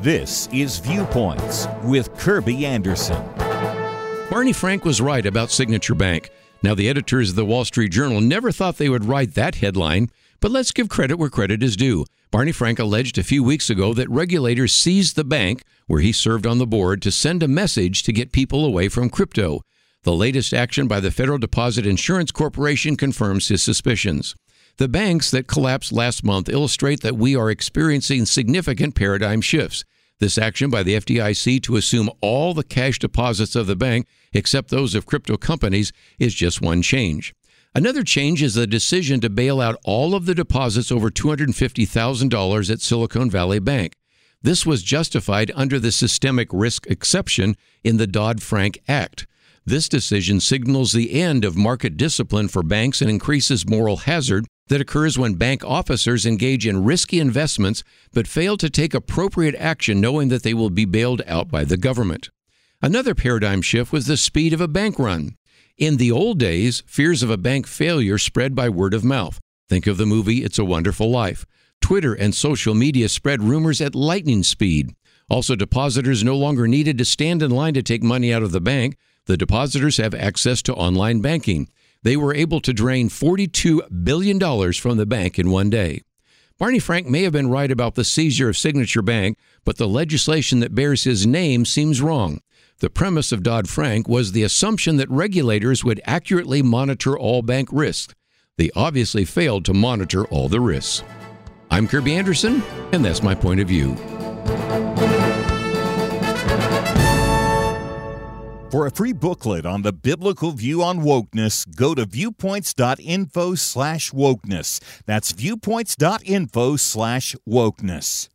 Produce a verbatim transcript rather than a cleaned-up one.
This is Viewpoints with Kirby Anderson. Barney Frank was right about Signature Bank. Now, the editors of the Wall Street Journal never thought they would write that headline, but let's give credit where credit is due. Barney Frank alleged a few weeks ago that regulators seized the bank, where he served on the board, to send a message to get people away from crypto. The latest action by the Federal Deposit Insurance Corporation confirms his suspicions. The banks that collapsed last month illustrate that we are experiencing significant paradigm shifts. This action by the F D I C to assume all the cash deposits of the bank, except those of crypto companies, is just one change. Another change is the decision to bail out all of the deposits over two hundred fifty thousand dollars at Silicon Valley Bank. This was justified under the systemic risk exception in the Dodd-Frank Act. This decision signals the end of market discipline for banks and increases moral hazard that occurs when bank officers engage in risky investments but fail to take appropriate action knowing that they will be bailed out by the government. Another paradigm shift was the speed of a bank run. In the old days, fears of a bank failure spread by word of mouth. Think of the movie It's a Wonderful Life. Twitter and social media spread rumors at lightning speed. Also, depositors no longer needed to stand in line to take money out of the bank. The depositors have access to online banking. They were able to drain forty-two billion dollars from the bank in one day. Barney Frank may have been right about the seizure of Signature Bank, but the legislation that bears his name seems wrong. The premise of Dodd-Frank was the assumption that regulators would accurately monitor all bank risks. They obviously failed to monitor all the risks. I'm Kirby Anderson, and that's my point of view. For a free booklet on the biblical view on wokeness, go to viewpoints.info slash wokeness. That's viewpoints.info slash wokeness.